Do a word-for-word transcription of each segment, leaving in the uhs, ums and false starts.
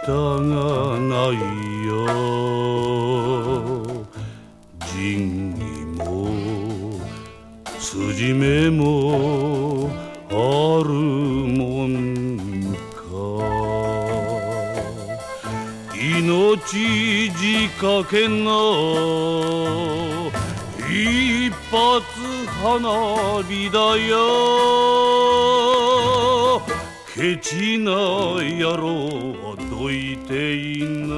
がないよ。仁義も筋目もあるもんか。命仕掛けな一発花火だよ。ケチな野郎はどいていな。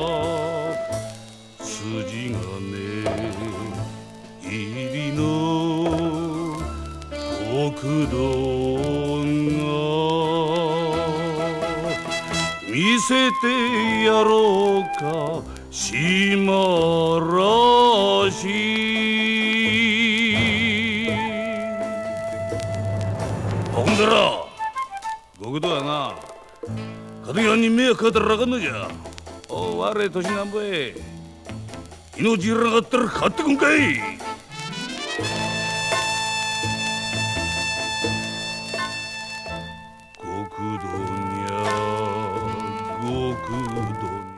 筋金入りの極道が見せてやろうか島らし。ほんだら極道はな家庭に迷惑かけたらあかんのじゃ。お我年なんぼへ命いらなかったら買ってくんかい。極道にゃ極道にゃ